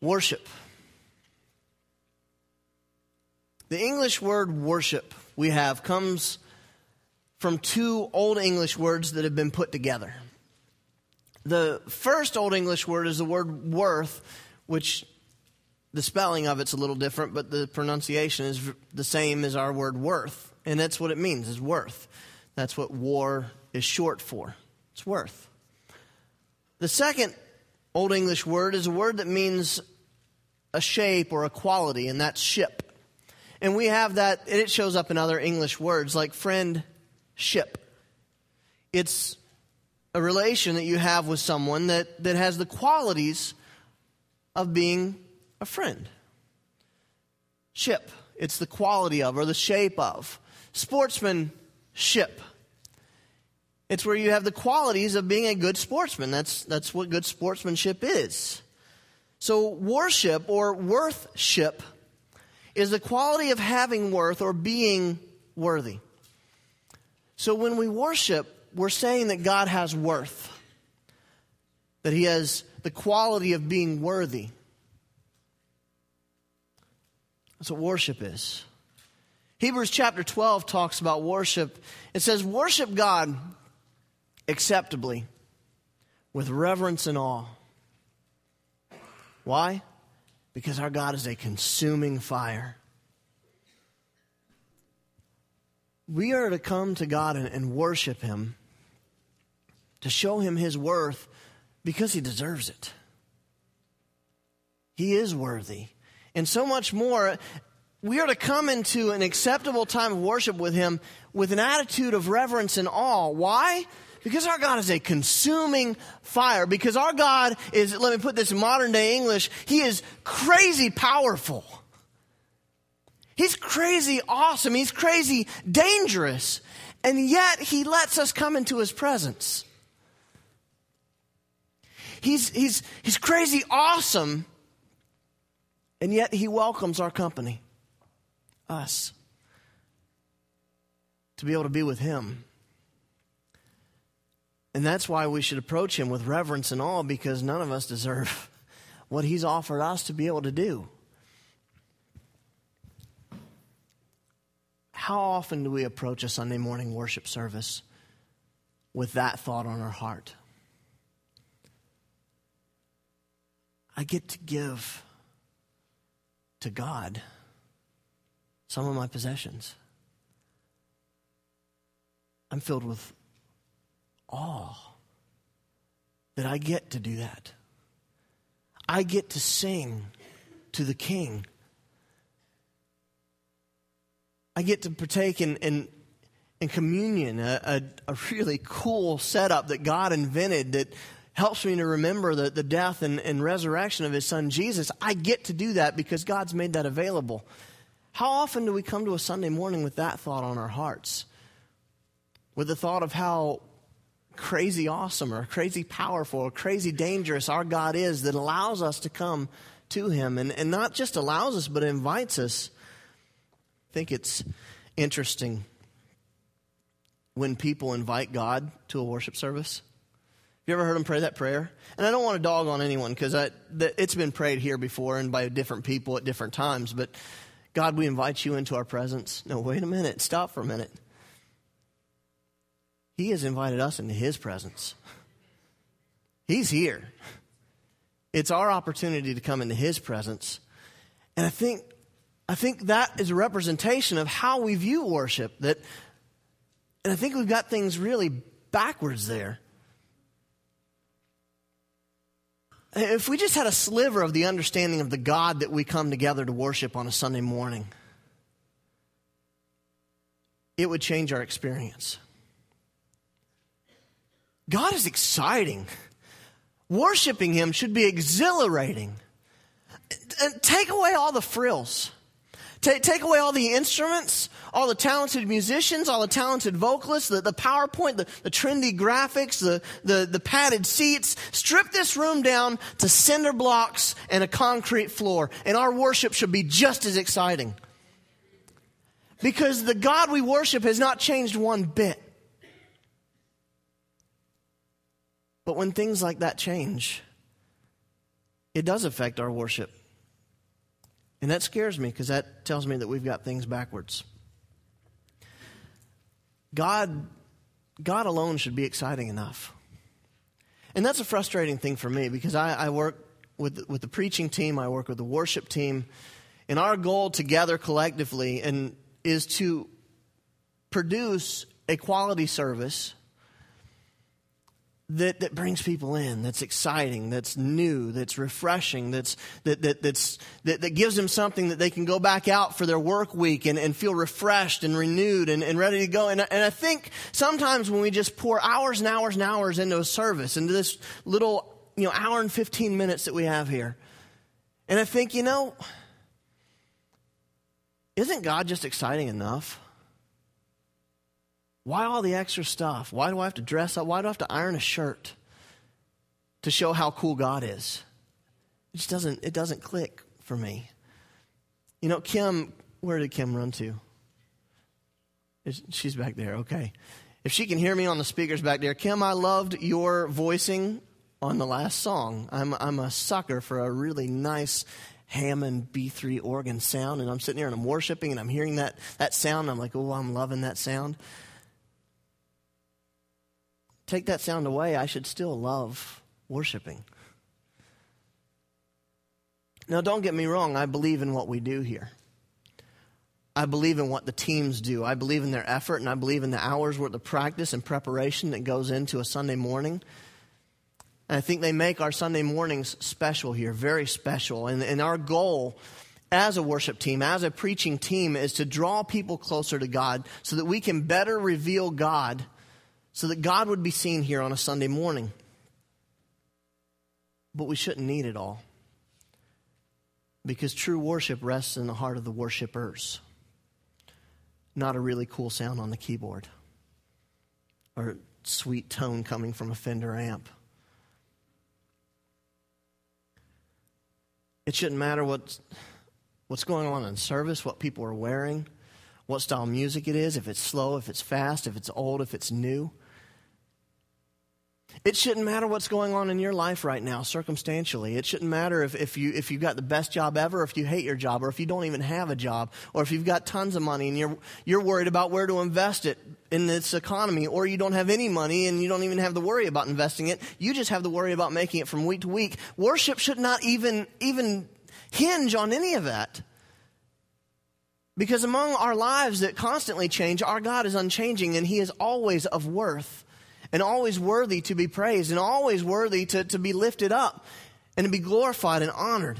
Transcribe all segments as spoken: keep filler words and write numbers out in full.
Worship. The English word worship we have comes from two Old English words that have been put together. The first Old English word is the word worth, which the spelling of it's a little different, but the pronunciation is the same as our word worth. And that's what it means, is worth. That's what war is short for. It's worth. The second Old English word is a word that means a shape or a quality, and that's ship. And we have that, and it shows up in other English words like friend, ship. It's a relation that you have with someone that, that has the qualities of being a friend. Ship. It's the quality of or the shape of. Sportsmanship. It's where you have the qualities of being a good sportsman. That's, that's what good sportsmanship is. So worship or worthship is the quality of having worth or being worthy. So when we worship, we're saying that God has worth, that He has the quality of being worthy. That's what worship is. Hebrews chapter twelve talks about worship. It says, worship God acceptably with reverence and awe. Why? Because our God is a consuming fire. We are to come to God and, and worship Him, to show Him His worth because He deserves it. He is worthy. And so much more, we are to come into an acceptable time of worship with Him with an attitude of reverence and awe. Why? Because our God is a consuming fire. Because our God is, let me put this in modern day English, He is crazy powerful. He's crazy awesome. He's crazy dangerous. And yet He lets us come into His presence. He's, he's, he's crazy awesome. And yet He welcomes our company, us, to be able to be with Him. And that's why we should approach Him with reverence and awe, because none of us deserve what He's offered us to be able to do. How often do we approach a Sunday morning worship service with that thought on our heart? I get to give to God some of my possessions. I'm filled with awe that I get to do that. I get to sing to the King. I get to partake in, in, in communion, a, a, a really cool setup that God invented that helps me to remember the, the death and, and resurrection of His Son Jesus. I get to do that because God's made that available. How often do we come to a Sunday morning with that thought on our hearts? With the thought of how crazy awesome or crazy powerful or crazy dangerous our God is, that allows us to come to Him. And, and not just allows us, but invites us. I think it's interesting when people invite God to a worship service. Have you ever heard them pray that prayer? And I don't want to dog on anyone, because it's been prayed here before and by different people at different times. But God, we invite You into our presence. No, wait a minute. Stop for a minute. He has invited us into His presence. He's here. It's our opportunity to come into His presence. And I think I think that is a representation of how we view worship. That, and I think we've got things really backwards there. If we just had a sliver of the understanding of the God that we come together to worship on a Sunday morning, it would change our experience. God is exciting. Worshiping Him should be exhilarating. Take away all the frills. Take, take away all the instruments, all the talented musicians, all the talented vocalists, the, the PowerPoint, the, the trendy graphics, the, the, the padded seats. Strip this room down to cinder blocks and a concrete floor, and our worship should be just as exciting. Because the God we worship has not changed one bit. But when things like that change, it does affect our worship. And that scares me because that tells me that we've got things backwards. God, God alone should be exciting enough. And that's a frustrating thing for me because I, I work with, with the preaching team, I work with the worship team, and our goal together collectively and is to produce a quality service that, that brings people in, that's exciting, that's new, that's refreshing, that's that that that's that, that gives them something that they can go back out for their work week and, and feel refreshed and renewed and, and ready to go. And, and I think sometimes when we just pour hours and hours and hours into a service, into this little, you know, hour and fifteen minutes that we have here, and I think, you know, isn't God just exciting enough? Why all the extra stuff? Why do I have to dress up? Why do I have to iron a shirt to show how cool God is? It just doesn't, it doesn't click for me. You know, Kim, where did Kim run to? Is, she's back there, okay. If she can hear me on the speakers back there, Kim, I loved your voicing on the last song. I'm, I'm a sucker for a really nice Hammond B three organ sound, and I'm sitting here and I'm worshiping and I'm hearing that, that sound, and I'm like, oh, I'm loving that sound. Take that sound away, I should still love worshiping. Now, don't get me wrong, I believe in what we do here. I believe in what the teams do. I believe in their effort, and I believe in the hours worth of practice and preparation that goes into a Sunday morning. And I think they make our Sunday mornings special here, very special. And, and our goal as a worship team, as a preaching team, is to draw people closer to God so that we can better reveal God, so that God would be seen here on a Sunday morning. But we shouldn't need it all, because true worship rests in the heart of the worshipers, not a really cool sound on the keyboard or sweet tone coming from a Fender amp. It shouldn't matter what's, what's going on in service, what people are wearing, what style music it is, if it's slow, if it's fast, if it's old, if it's new. It shouldn't matter what's going on in your life right now, circumstantially. It shouldn't matter if, if, you, if you've got the best job ever, or if you hate your job, or if you don't even have a job, or if you've got tons of money and you're, you're worried about where to invest it in this economy, or you don't have any money and you don't even have to worry about investing it. You just have to worry about making it from week to week. Worship should not even, even hinge on any of that. Because among our lives that constantly change, our God is unchanging, and He is always of worth, and always worthy to be praised, and always worthy to, to be lifted up and to be glorified and honored.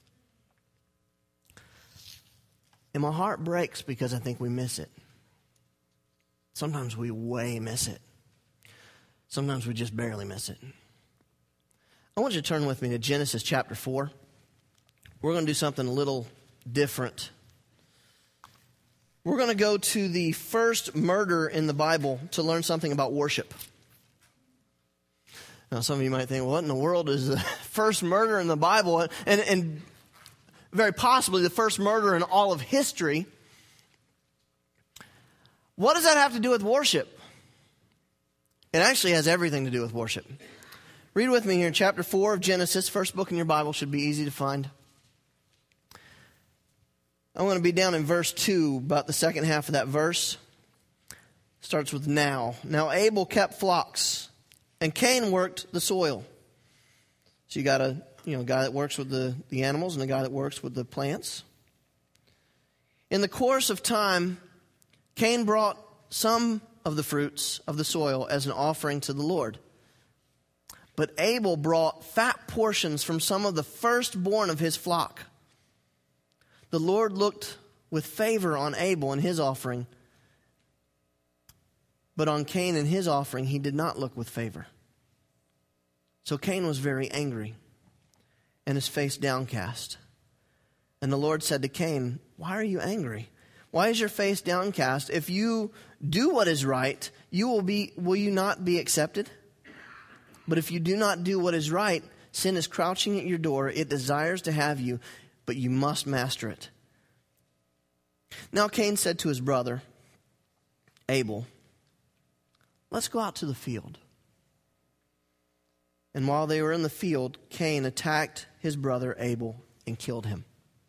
And my heart breaks because I think we miss it. Sometimes we way miss it. Sometimes we just barely miss it. I want you to turn with me to Genesis chapter four. We're going to do something a little different. We're going to go to the first murder in the Bible to learn something about worship. Now, some of you might think, what in the world is the first murder in the Bible? And, and very possibly the first murder in all of history. What does that have to do with worship? It actually has everything to do with worship. Read with me here in chapter four of Genesis. First book in your Bible, should be easy to find. I'm going to be down in verse two, about the second half of that verse. Starts with now. Now Abel kept flocks, and Cain worked the soil. So you got a you know guy that works with the, the animals and a guy that works with the plants. In the course of time, Cain brought some of the fruits of the soil as an offering to the Lord. But Abel brought fat portions from some of the firstborn of his flock. The Lord looked with favor on Abel and his offering, but on Cain and his offering he did not look with favor. So Cain was very angry, and his face downcast. And the Lord said to Cain, "Why are you angry? Why is your face downcast? If you do what is right, you will be will you not be accepted? But if you do not do what is right, sin is crouching at your door. It desires to have you, but you must master it." Now Cain said to his brother Abel, "Let's go out to the field." And while they were in the field, Cain attacked his brother Abel and killed him.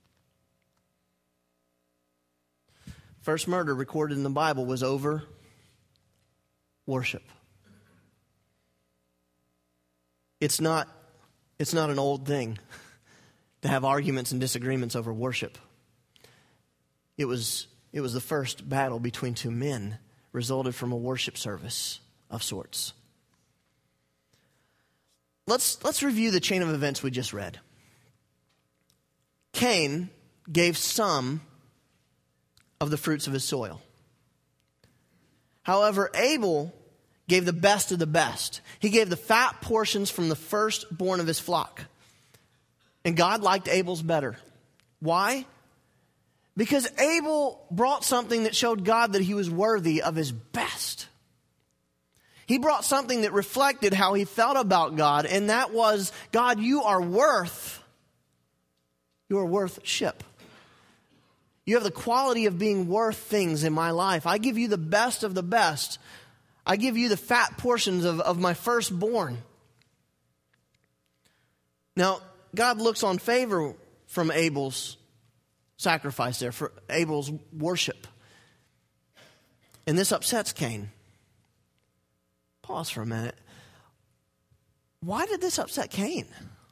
First murder recorded in the Bible was over worship. It's not, it's not an old thing to have arguments and disagreements over worship. It was, it was the first battle between two men, resulted from a worship service of sorts. Let's, let's review the chain of events we just read. Cain gave some of the fruits of his soil. However, Abel gave the best of the best. He gave the fat portions from the firstborn of his flock. And God liked Abel's better. Why? Because Abel brought something that showed God that he was worthy of his best. He brought something that reflected how he felt about God, and that was, God, you are worth, you are worth ship. You have the quality of being worth things in my life. I give you the best of the best. I give you the fat portions of, of my firstborn. Now, God looks on favor from Abel's sacrifice there, for Abel's worship. And this upsets Cain. Pause for a minute. Why did this upset Cain?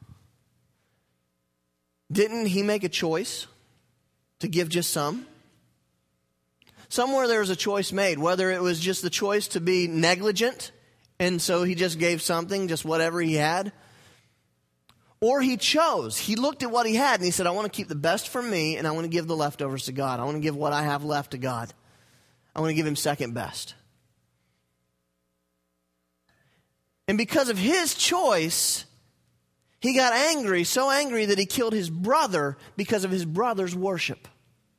Didn't he make a choice to give just some? Somewhere there was a choice made, whether it was just the choice to be negligent, and so he just gave something, just whatever he had. Or he chose. He looked at what he had and he said, I want to keep the best for me and I want to give the leftovers to God. I want to give what I have left to God. I want to give him second best. And because of his choice, he got angry, so angry that he killed his brother because of his brother's worship.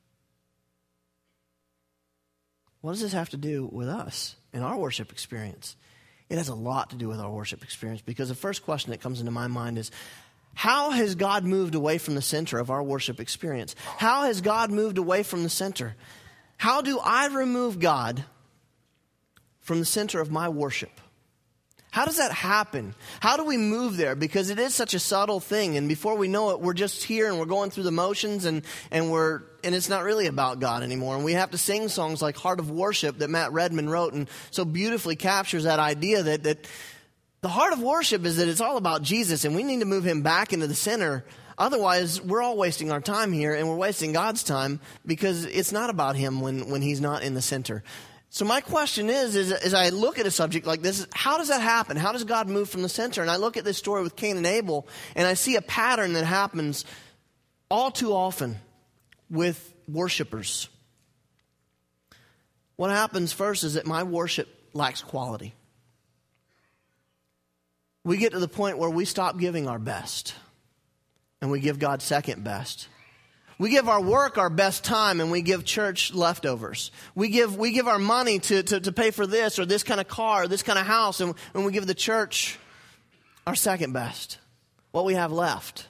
What does this have to do with us in our worship experience? It has a lot to do with our worship experience, because the first question that comes into my mind is, how has God moved away from the center of our worship experience? How has God moved away from the center? How do I remove God from the center of my worship? How does that happen? How do we move there? Because it is such a subtle thing, and before we know it, we're just here and we're going through the motions, and, and we're and it's not really about God anymore. And we have to sing songs like Heart of Worship that Matt Redman wrote and so beautifully captures that idea that, that the heart of worship is that it's all about Jesus, and we need to move him back into the center. Otherwise, we're all wasting our time here, and we're wasting God's time, because it's not about him when, when he's not in the center. So my question is, is, as I look at a subject like this, how does that happen? How does God move from the center? And I look at this story with Cain and Abel, and I see a pattern that happens all too often with worshipers. What happens first is that my worship lacks quality. We get to the point where we stop giving our best, and we give God second best. We give our work our best time, and we give church leftovers. We give we give our money to, to, to pay for this or this kind of car or this kind of house, and, and we give the church our second best, what we have left.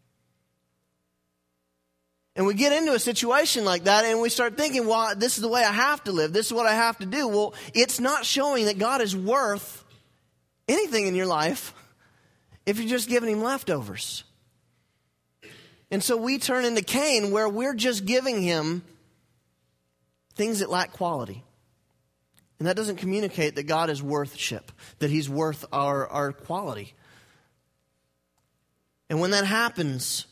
And we get into a situation like that, and we start thinking, well, this is the way I have to live. This is what I have to do. Well, it's not showing that God is worth anything in your life if you're just giving him leftovers. And so we turn into Cain, where we're just giving him things that lack quality. And that doesn't communicate that God is worth-ship, that he's worth our, our quality. And when that happens,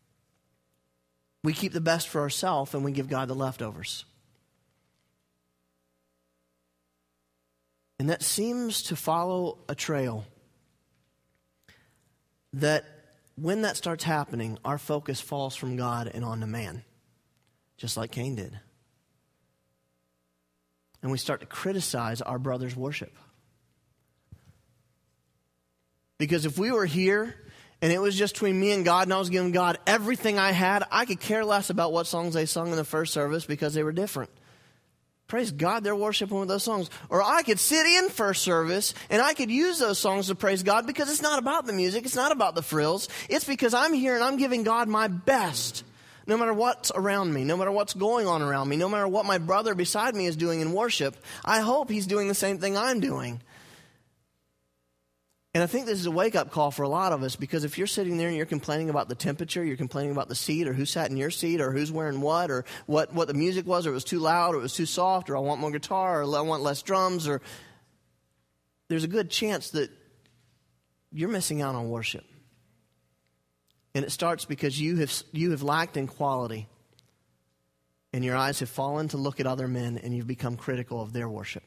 we keep the best for ourselves and we give God the leftovers. And that seems to follow a trail that when that starts happening, our focus falls from God and onto man, just like Cain did. And we start to criticize our brother's worship. Because if we were here and it was just between me and God, and I was giving God everything I had, I could care less about what songs they sung in the first service because they were different. Praise God, they're worshiping with those songs. Or I could sit in first service and I could use those songs to praise God, because it's not about the music. It's not about the frills. It's because I'm here and I'm giving God my best. No matter what's around me, no matter what's going on around me, no matter what my brother beside me is doing in worship, I hope he's doing the same thing I'm doing. And I think this is a wake-up call for a lot of us, because if you're sitting there and you're complaining about the temperature, you're complaining about the seat, or who sat in your seat, or who's wearing what, or what, what the music was, or it was too loud, or it was too soft, or I want more guitar, or I want less drums, or there's a good chance that you're missing out on worship. And it starts because you have you have lacked in quality, and your eyes have fallen to look at other men, and you've become critical of their worship.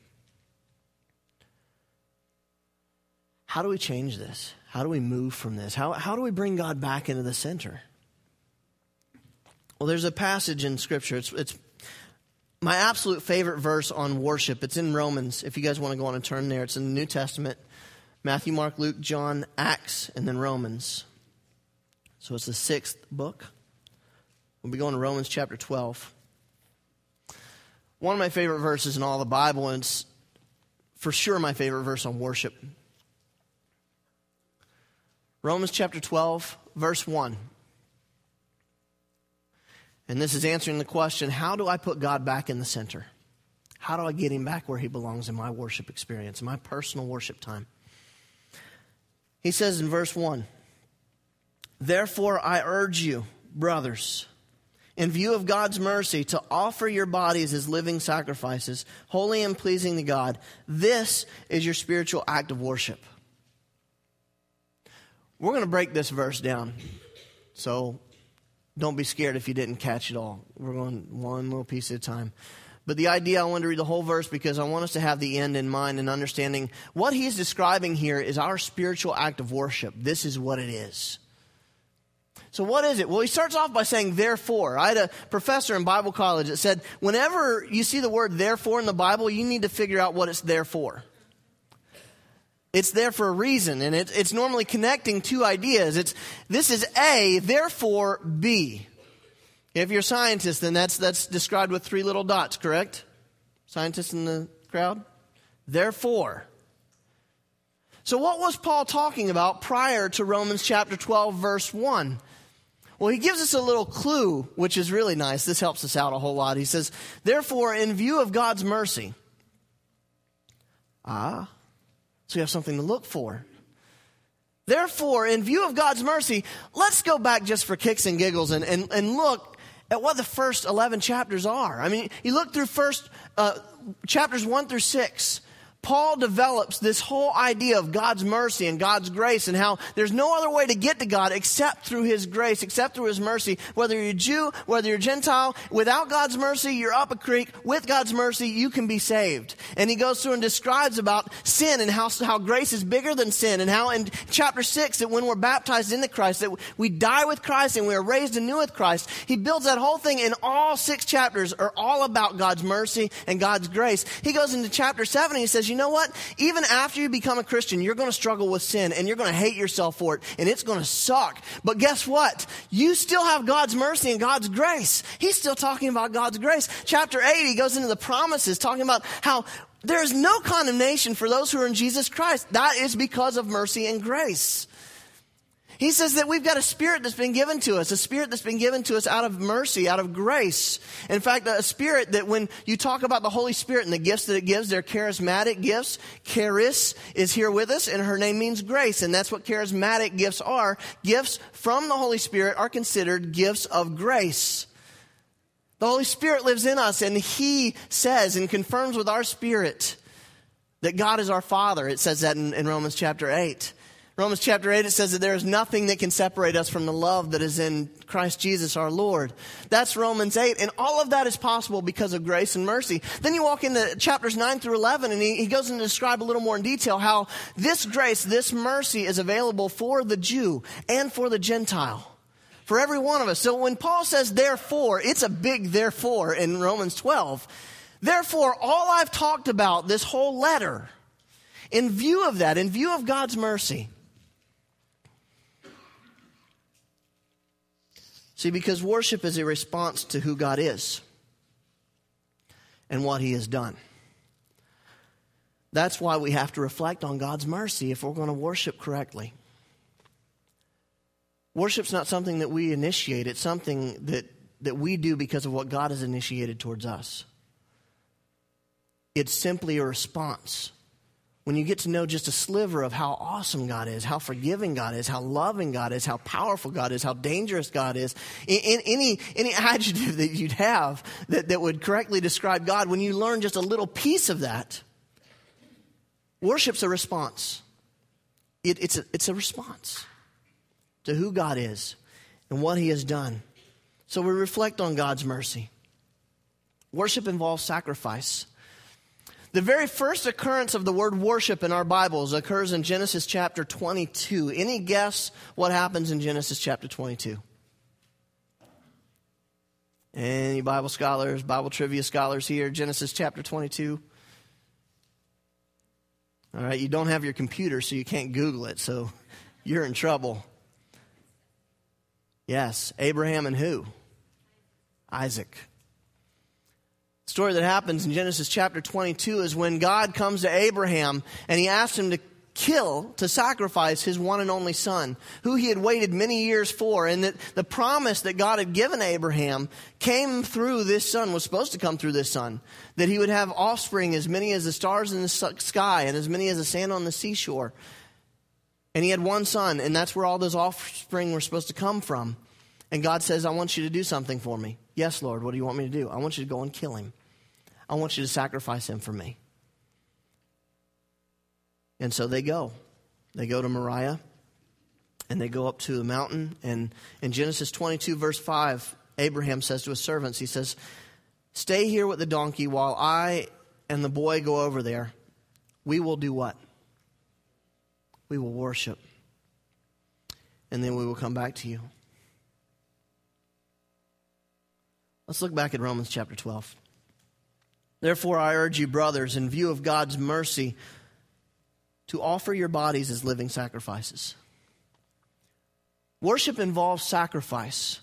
How do we change this? How do we move from this? How, how do we bring God back into the center? Well, there's a passage in Scripture. It's, it's my absolute favorite verse on worship. It's in Romans, if you guys want to go on and turn there. It's in the New Testament. Matthew, Mark, Luke, John, Acts, and then Romans. So it's the sixth book. We'll be going to Romans chapter twelve. One of my favorite verses in all the Bible, and it's for sure my favorite verse on worship. Romans chapter twelve, verse one. And this is answering the question, how do I put God back in the center? How do I get him back where he belongs in my worship experience, in my personal worship time? He says in verse one, therefore I urge you, brothers, in view of God's mercy, to offer your bodies as living sacrifices, holy and pleasing to God. This is your spiritual act of worship. We're going to break this verse down, so don't be scared if you didn't catch it all. We're going one little piece at a time. But the idea, I want to read the whole verse because I want us to have the end in mind and understanding what he's describing here is our spiritual act of worship. This is what it is. So what is it? Well, he starts off by saying, therefore. I had a professor in Bible college that said, whenever you see the word therefore in the Bible, you need to figure out what it's there for. It's there for a reason, and it, it's normally connecting two ideas. It's this is A, therefore B. If you're a scientist, then that's that's described with three little dots, correct? Scientists in the crowd? Therefore. So what was Paul talking about prior to Romans chapter twelve, verse one? Well, he gives us a little clue, which is really nice. This helps us out a whole lot. He says, therefore, in view of God's mercy. Ah. So we have something to look for. Therefore, in view of God's mercy, let's go back just for kicks and giggles and, and, and look at what the first eleven chapters are. I mean, you look through first uh, chapters one through six. Paul develops this whole idea of God's mercy and God's grace and how there's no other way to get to God except through his grace, except through his mercy. Whether you're a Jew, whether you're a Gentile, without God's mercy, you're up a creek. With God's mercy, you can be saved. And he goes through and describes about sin and how, how grace is bigger than sin, and how in chapter six that when we're baptized into Christ, that we die with Christ and we are raised anew with Christ. He builds that whole thing, and all six chapters are all about God's mercy and God's grace. He goes into chapter seven and he says, you know what? Even after you become a Christian, you're going to struggle with sin and you're going to hate yourself for it and it's going to suck. But guess what? You still have God's mercy and God's grace. He's still talking about God's grace. Chapter eight, he goes into the promises talking about how there is no condemnation for those who are in Jesus Christ. That is because of mercy and grace. He says that we've got a spirit that's been given to us, a spirit that's been given to us out of mercy, out of grace. In fact, a spirit that when you talk about the Holy Spirit and the gifts that it gives, they're charismatic gifts. Charis is here with us, and her name means grace, and that's what charismatic gifts are. Gifts from the Holy Spirit are considered gifts of grace. The Holy Spirit lives in us, and he says and confirms with our spirit that God is our Father. It says that in, in Romans chapter eight. Romans chapter eight, it says that there is nothing that can separate us from the love that is in Christ Jesus our Lord. That's Romans eight. And all of that is possible because of grace and mercy. Then you walk into chapters nine through eleven, and he, he goes in to describe a little more in detail how this grace, this mercy is available for the Jew and for the Gentile. For every one of us. So when Paul says therefore, it's a big therefore in Romans twelve. Therefore, all I've talked about this whole letter, in view of that, in view of God's mercy, see, because worship is a response to who God is and what he has done. That's why we have to reflect on God's mercy if we're going to worship correctly. Worship's not something that we initiate. It's something that, that we do because of what God has initiated towards us. It's simply a response when you get to know just a sliver of how awesome God is, how forgiving God is, how loving God is, how powerful God is, how dangerous God is, in, in any any adjective that you'd have that, that would correctly describe God, when you learn just a little piece of that, worship's a response. It, it's, a, it's a response to who God is and what he has done. So we reflect on God's mercy. Worship involves sacrifice. The very first occurrence of the word worship in our Bibles occurs in Genesis chapter twenty-two. Any guess what happens in Genesis chapter twenty-two? Any Bible scholars, Bible trivia scholars here? Genesis chapter twenty-two. All right, you don't have your computer, so you can't Google it, so you're in trouble. Yes, Abraham and who? Isaac. The story that happens in Genesis chapter twenty-two is when God comes to Abraham and he asks him to kill, to sacrifice his one and only son, who he had waited many years for. And that the promise that God had given Abraham came through this son, was supposed to come through this son, that he would have offspring as many as the stars in the sky and as many as the sand on the seashore. And he had one son, and that's where all those offspring were supposed to come from. And God says, I want you to do something for me. Yes, Lord, what do you want me to do? I want you to go and kill him. I want you to sacrifice him for me. And so they go. They go to Moriah, and they go up to the mountain. And in Genesis twenty-two, verse five, Abraham says to his servants, he says, stay here with the donkey while I and the boy go over there. We will do what? We will worship. And then we will come back to you. Let's look back at Romans chapter twelve. Therefore, I urge you, brothers, in view of God's mercy, to offer your bodies as living sacrifices. Worship involves sacrifice.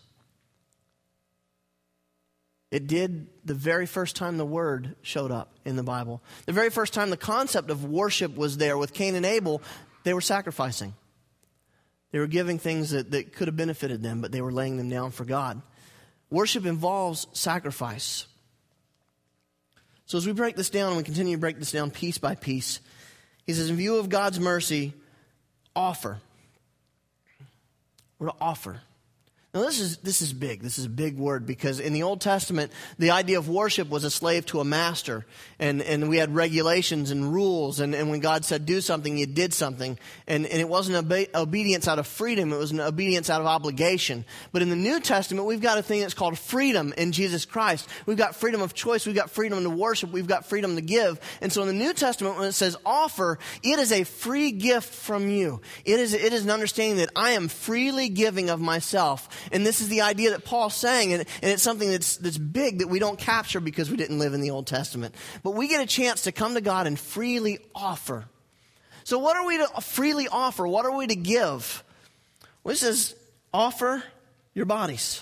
It did the very first time the word showed up in the Bible. The very first time the concept of worship was there with Cain and Abel, they were sacrificing. They were giving things that, that could have benefited them, but they were laying them down for God. Worship involves sacrifice. So as we break this down, and we continue to break this down piece by piece, he says, in view of God's mercy, offer. We're to offer. Now this is this is big. This is a big word, because in the Old Testament, the idea of worship was a slave to a master. And, and we had regulations and rules. And, and when God said do something, you did something. And, and it wasn't obe- obedience out of freedom. It was an obedience out of obligation. But in the New Testament, we've got a thing that's called freedom in Jesus Christ. We've got freedom of choice. We've got freedom to worship. We've got freedom to give. And so in the New Testament, when it says offer, it is a free gift from you. It is, it is an understanding that I am freely giving of myself. And this is the idea that Paul's saying, and, and it's something that's, that's big that we don't capture because we didn't live in the Old Testament. But we get a chance to come to God and freely offer. So what are we to freely offer? What are we to give? Well, it says, offer your bodies.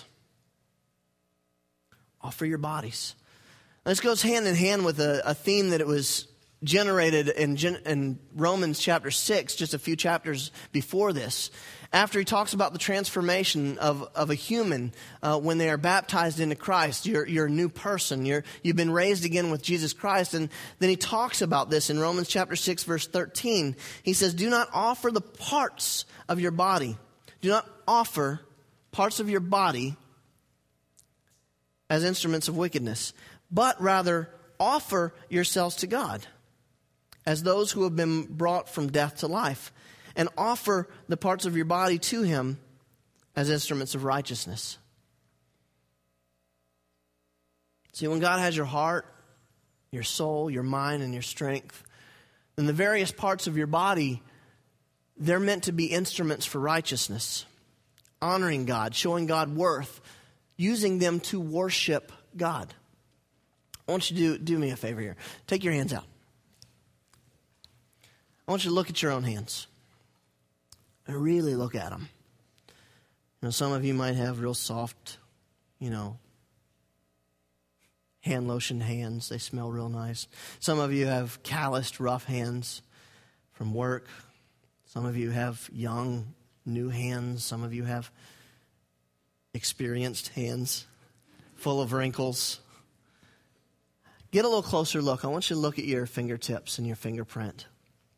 Offer your bodies. Now, this goes hand in hand with a, a theme that it was generated in, in Romans chapter six, just a few chapters before this. After he talks about the transformation of, of a human uh, when they are baptized into Christ, you're, you're a new person. You're, you've been raised again with Jesus Christ. And then he talks about this in Romans chapter six, verse thirteen. He says, do not offer the parts of your body. Do not offer parts of your body as instruments of wickedness, but rather offer yourselves to God as those who have been brought from death to life, and offer the parts of your body to him as instruments of righteousness. See, when God has your heart, your soul, your mind, and your strength, then the various parts of your body, they're meant to be instruments for righteousness, honoring God, showing God worth, using them to worship God. I want you to do, do me a favor here. Take your hands out. I want you to look at your own hands. And really look at them. You know, some of you might have real soft, you know, hand lotion hands. They smell real nice. Some of you have calloused, rough hands from work. Some of you have young, new hands. Some of you have experienced hands full of wrinkles. Get a little closer look. I want you to look at your fingertips and your fingerprint.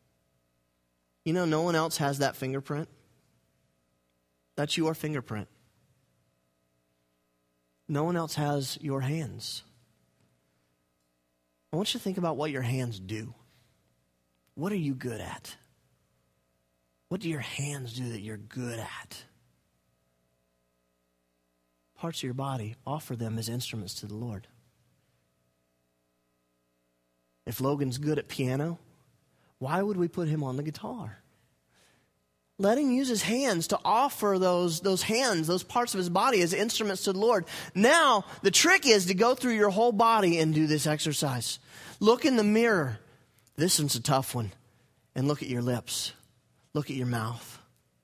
You know, no one else has that fingerprint. That's your fingerprint. No one else has your hands. I want you to think about what your hands do. What are you good at? What do your hands do that you're good at? Parts of your body, offer them as instruments to the Lord. If Logan's good at piano, why would we put him on the guitar? Let him use his hands to offer those, those hands, those parts of his body as instruments to the Lord. Now, the trick is to go through your whole body and do this exercise. Look in the mirror. This one's a tough one. And look at your lips. Look at your mouth.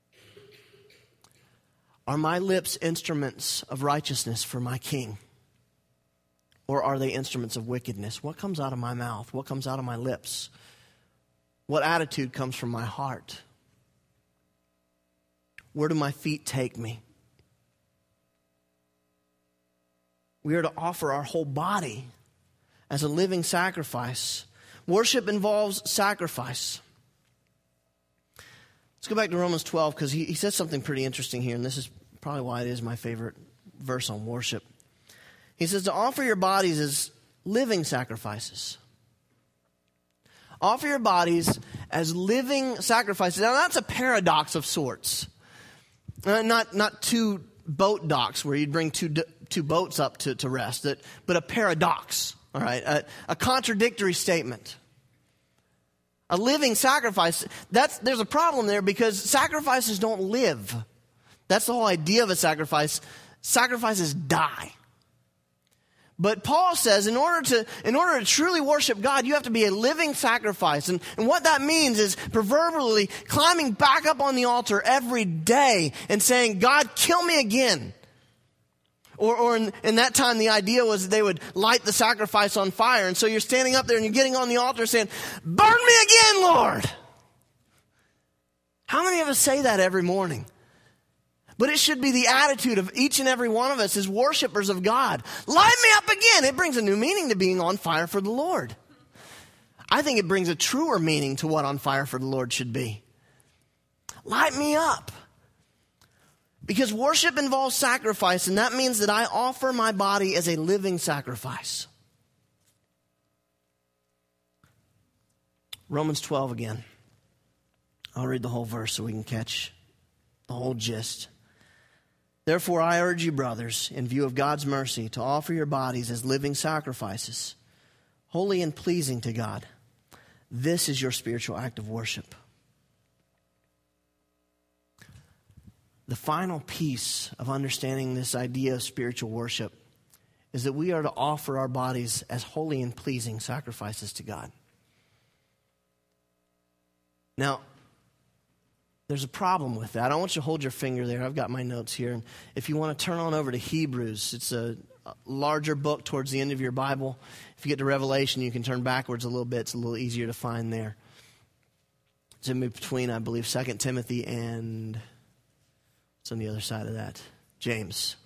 Are my lips instruments of righteousness for my King? Or are they instruments of wickedness? What comes out of my mouth? What comes out of my lips? What attitude comes from my heart? Where do my feet take me? We are to offer our whole body as a living sacrifice. Worship involves sacrifice. Let's go back to Romans twelve because he, he says something pretty interesting here, and this is probably why it is my favorite verse on worship. He says to offer your bodies as living sacrifices. Offer your bodies as living sacrifices. Now that's a paradox of sorts. Uh, not not two boat docks where you'd bring two two boats up to, to rest, that, but a paradox, all right, a, a contradictory statement. A living sacrifice, that's there's a problem there because sacrifices don't live. That's the whole idea of a sacrifice. Sacrifices die. But Paul says in order to in order to truly worship God, you have to be a living sacrifice. And, and what that means is proverbially climbing back up on the altar every day and saying, God, kill me again. Or, or in, in that time, the idea was that they would light the sacrifice on fire. And so you're standing up there and you're getting on the altar saying, burn me again, Lord. How many of us say that every morning? But it should be the attitude of each and every one of us as worshipers of God. Light me up again. It brings a new meaning to being on fire for the Lord. I think it brings a truer meaning to what on fire for the Lord should be. Light me up. Because worship involves sacrifice, and that means that I offer my body as a living sacrifice. Romans twelve again. I'll read the whole verse so we can catch the whole gist. Therefore, I urge you, brothers, in view of God's mercy, to offer your bodies as living sacrifices, holy and pleasing to God. This is your spiritual act of worship. The final piece of understanding this idea of spiritual worship is that we are to offer our bodies as holy and pleasing sacrifices to God. Now, there's a problem with that. I want you to hold your finger there. I've got my notes here. And if you want to turn on over to Hebrews, it's a larger book towards the end of your Bible. If you get to Revelation, you can turn backwards a little bit. It's a little easier to find there. It's in between, I believe, Second Timothy and what's on the other side of that? James.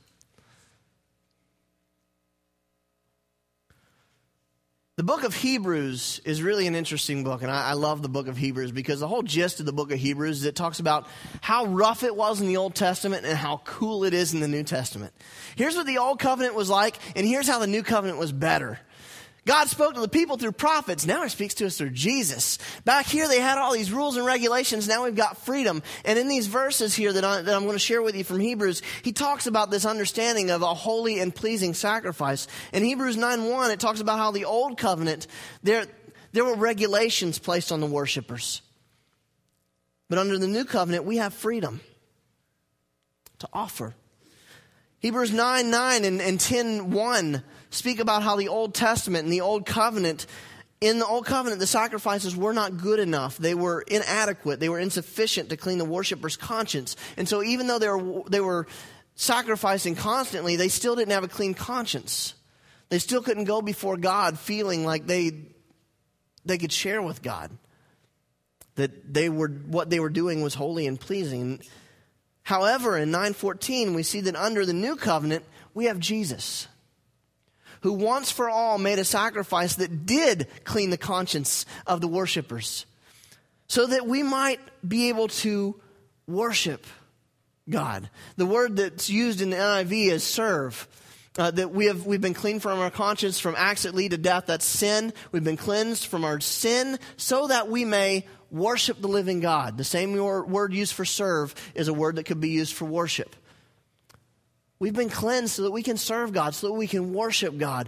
The book of Hebrews is really an interesting book, and I, I love the book of Hebrews because the whole gist of the book of Hebrews is it talks about how rough it was in the Old Testament and how cool it is in the New Testament. Here's what the Old Covenant was like, and here's how the New Covenant was better. God spoke to the people through prophets. Now he speaks to us through Jesus. Back here they had all these rules and regulations. Now we've got freedom. And in these verses here that, I, that I'm going to share with you from Hebrews, he talks about this understanding of a holy and pleasing sacrifice. In Hebrews nine one, it talks about how the old covenant, there, there were regulations placed on the worshipers. But under the new covenant, we have freedom to offer. Hebrews nine nine and, and ten one speak about how the Old Testament and the Old Covenant, in the Old Covenant, the sacrifices were not good enough. They were inadequate. They were insufficient to clean the worshiper's conscience. And so even though they were, they were sacrificing constantly, they still didn't have a clean conscience. They still couldn't go before God feeling like they, they could share with God that they were, what they were doing was holy and pleasing. However, in nine fourteen, we see that under the new covenant, we have Jesus, who once for all made a sacrifice that did clean the conscience of the worshipers. so that we might be able to worship God. The word that's used in the N I V is serve. Uh, that we have, we've been cleaned from our conscience from acts that lead to death. That's sin. We've been cleansed from our sin so that we may worship the living God. The same word used for serve is a word that could be used for worship. We've been cleansed so that we can serve God, so that we can worship God.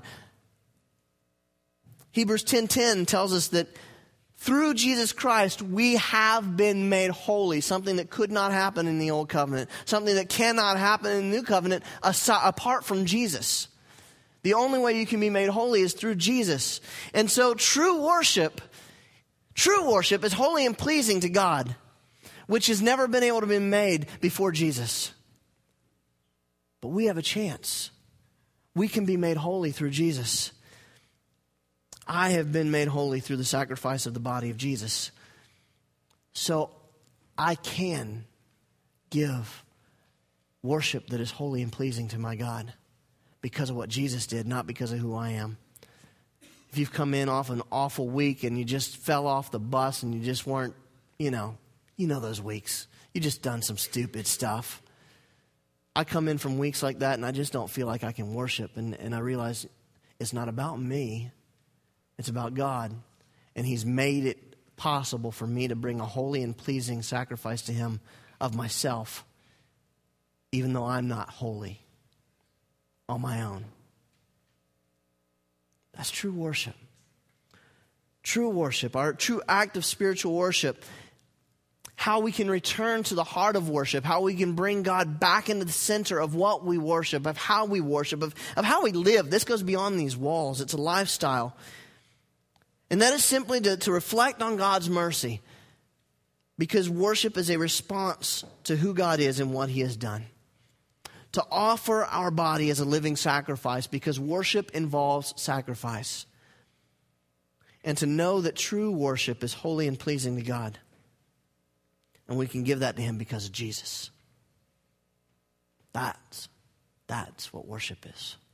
Hebrews ten ten tells us that through Jesus Christ, we have been made holy, something that could not happen in the Old Covenant, something that cannot happen in the New Covenant apart from Jesus. The only way you can be made holy is through Jesus. And so true worship, true worship is holy and pleasing to God, which has never been able to be made before Jesus. But we have a chance. We can be made holy through Jesus. I have been made holy through the sacrifice of the body of Jesus. So I can give worship that is holy and pleasing to my God because of what Jesus did, not because of who I am. If you've come in off an awful week and you just fell off the bus and you just weren't, you know, you know those weeks. You just done some stupid stuff. I come in from weeks like that and I just don't feel like I can worship. And, and I realize it's not about me. It's about God, and He's made it possible for me to bring a holy and pleasing sacrifice to Him of myself, even though I'm not holy on my own. That's true worship. True worship, our true act of spiritual worship, how we can return to the heart of worship, how we can bring God back into the center of what we worship, of how we worship, of, of how we live. This goes beyond these walls. It's a lifestyle. And that is simply to, to reflect on God's mercy, because worship is a response to who God is and what He has done. To offer our body as a living sacrifice, because worship involves sacrifice. And to know that true worship is holy and pleasing to God. And we can give that to Him because of Jesus. That's, that's what worship is.